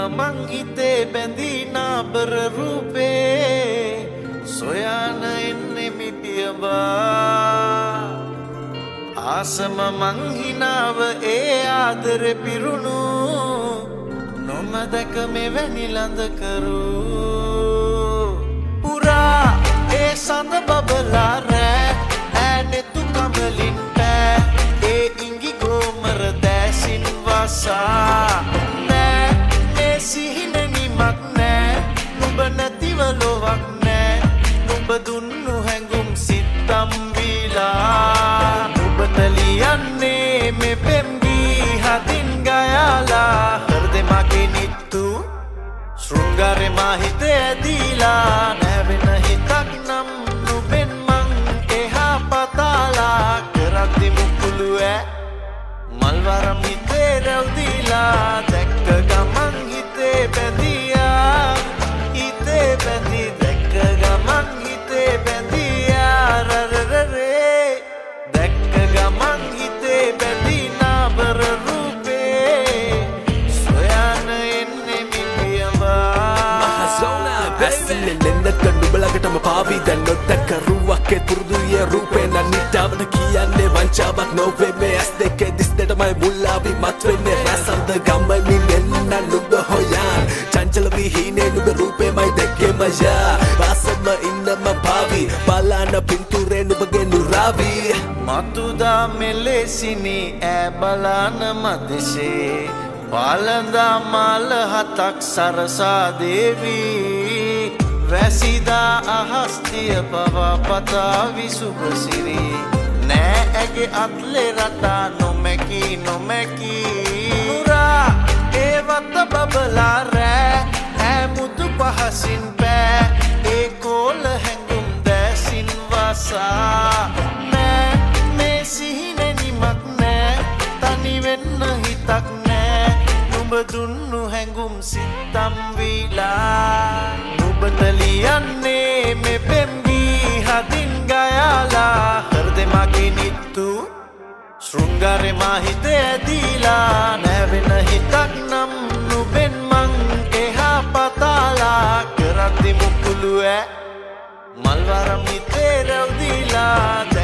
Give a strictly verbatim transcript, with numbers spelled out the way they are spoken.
ගමන් හිතේ බැඳී නාබර රූපේ සොයන එන්නේ මිදියවා ආසම මං හිනාව ඒ ආදරෙ පිරුණු නොමදක මෙවැනි ළඳ කරු පුරා ඒ සඳ බබලා රෑ ඈනෙතු කමලින් පෑ ඒ ඉඟි ගෝමර දැසින් වසා නෑ මේ සිහින නිමක් නෑ නුඹ නැතිව ලොවක් නෑ නුඹ දුන්නු හැඟුම් සිත්තම් වීලා නුඹට ලියන්නේ මේ පෙම්බී හදින් ගයාලා හෘදෙ මගේ නිත්තු ශෘංගාරෙ මා හිතේ ඇදීලා නැවෙන හිතක් නම් නුඹෙන් මං එහා පතාලා කරද්දි මුකුළු ඈ මල්වරම් හිතේ රැව්දීලා දැක්ක ගමන් හිතේ බැඳියා හිතේ බැඳී දැක්ක ගමන් හිතේ බැඳියා රරරරේ දැක්ක ගමන් හිතේ බැඳී නාබර රූපේ සොයන එන්නේ මිදියවා මහසෝනා වැස්සිල්ලෙන් එන්නට නුඹලකටම පාවී දැන් නොදැක්ක රුවක්කේ පුරුදුයේ රූපේ නනිටාවට කියන්නේ වංචාවක් නොවේ මේ ඇස් දෙකේ දිස් දෙටමයි මුල්ලාවි මත් වෙන්නේ රසන්ද ගමනින් එන්න නුඹ හොයන් චංචල විහිනේ නුඹ රූපේමයි දැක්කේ මජා රසම ඉන්නම පාවි බලාන පින්තූරේ නුඹගේ නුරාවි මතුදා මෙලෙසිනි ඈ බලාන මදෙසේ පාලඳා මාල හතක් සරසා දේවී වැසිදා අහස්තිය පවා පතා විසුබසිරි නෑ ඇගේ අත්ලේ රටා නොමැකි නොමැකි නුරා ඒ වත බබලා රෑ ඈ මුතු පහසින් පෑ ඒ කෝල හැඟුම් දැසින් වසා නෑ මේ සිහිනේ නිමක් නෑ තනි වෙන්න හිතක් නෑ නුඹ දුන්නු හැඟුම් සිත්තම් වීලා නුඹට ලියන්නේ මේ පෙම්බී හදින් ගයාලා හෘදෙ මගේ නිත්තු ශෘංගාරෙ මා හිතේ ඇදීලා නැවෙන හිතක් නම් නුඹෙන් මං එහා පතාලා කරද්දි මුකුළු ඈ මල්වරම් හිතේ රැව්දීලා